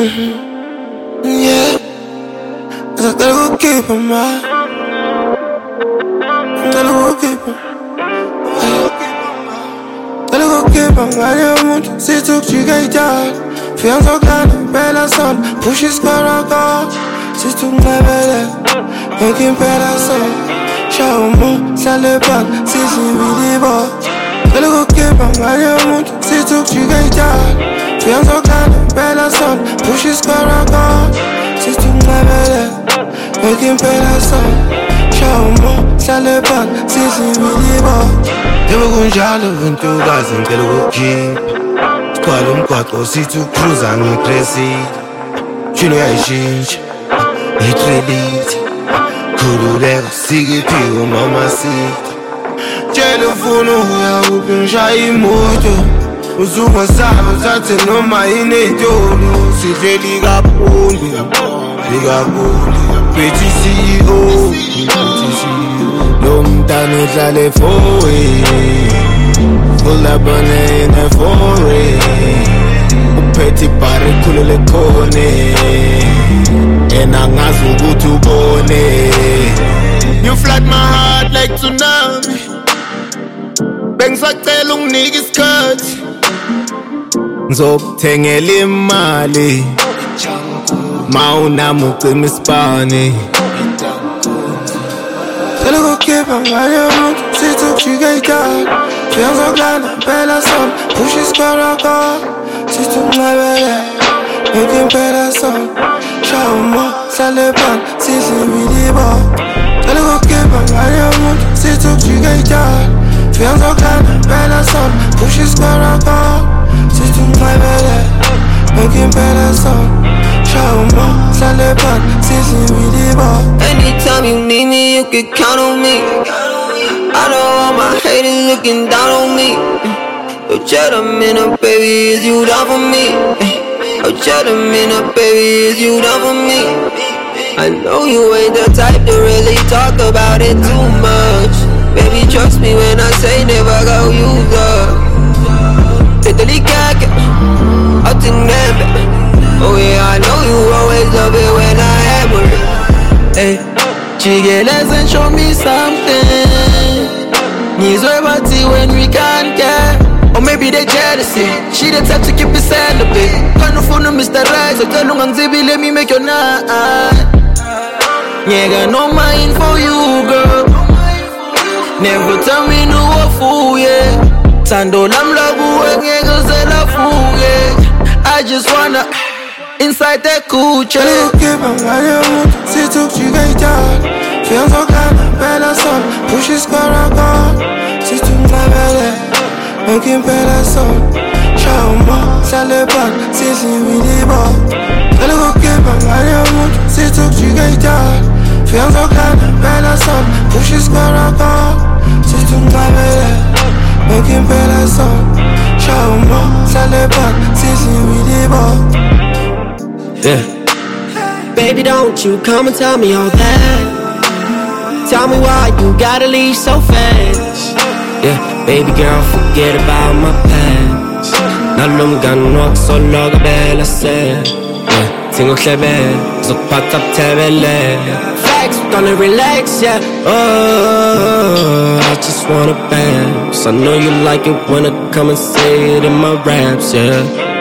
Yeah, cause I gotta go keep him, man. Gotta go keep him. Gotta go keep him, allez monte, c'est tout que tu gagnes. Fianzo grande, bella son, push is encore. C'est tout ma belle, un qui me perd la son. Chaumo, ça le bac, c'est si vidéo. Gotta go keep him, allez monte, c'est tout que tu gagnes. Fianzo grande, bella son, push is encore. C'est tout ma belle, un qui me perd la son. Chaumo, ça le bac, c'est si vidéo. Devo kunjalo vintukazi ngicela ukukhipha Sikhwala umgwaqo sithi ukruza ngikresi Shino uyayishintsha Ngitrelite Khululeka sikiphiwe mama sita Tshela ufuna ukuya kuphi ngishaya imoto Uzungasabi uthathe noma yini ey'tolo Sihleli kabundi Bethi CEO Lo mntana uhlala efowe Full up on in a foray Uphethe ibhari khulule khone Yena ngazi ukuthi ubone You flood my heart like tsunami Bengisacela unginike isikhathi Ngizokuthengela imali Maunami ucima isibane Gotta go keep him, allez c'est tout que tu gagnes. Fianzo grande, bella son, push is encore. C'est tout ma belle, un qui me perd la son. Chaumo, ça le bac, c'est si vidéo. Gotta go keep him, allez c'est tout que tu gagnes. Fianzo grande, bella son, push is encore. C'est tout ma belle, un qui me perd la son. Chaumo, ça le bac, c'est si vidéo. Anytime you need me, you can count on me. I know all my haters looking down on me. Oh, Cheddar-Man, baby, is you down for me? Oh, Cheddar-Man, baby, is you down for me? I know you ain't the type to really talk about it too much. Baby, trust me when I say never go use up. T'es délicat, I'll think that. Oh yeah, I know you always love it when I am with it. Hey, Chigeles and show me something. Nizwe bati when we can't care. Or maybe they jealousy. She the type to keep it celibate. Can't afford no Mr. Right, so tell them let me make your night. Yeah, got no mind for you, girl. Never tell me no fool, yeah. Tando lam lagu ngeke zela fool, yeah. I just wanna inside that coochie. Gotta go keep him, allez c'est tout que tu gagnes. Fianzo grande, bella son, push is encore. C'est tout ma belle, un qui me perd la son. Chaumo, ça le bac, c'est si vidéo. Gotta go keep him, allez c'est tout que tu gagnes. Fianzo grande, bella son, push is encore. C'est tout ma belle, un qui me perd la son. Chaumo, ça le bac, c'est si vidéo. Yeah. Baby, don't you come and tell me all that. Tell me why you gotta leave so fast. Yeah, baby girl, forget about my past. Nalum ganwak so log bella said. Yeah, tingo klebe, zokpat up tebele. Facts, gonna relax, yeah. Oh, I just wanna bounce. I know you like it when I come and say it in my raps, yeah.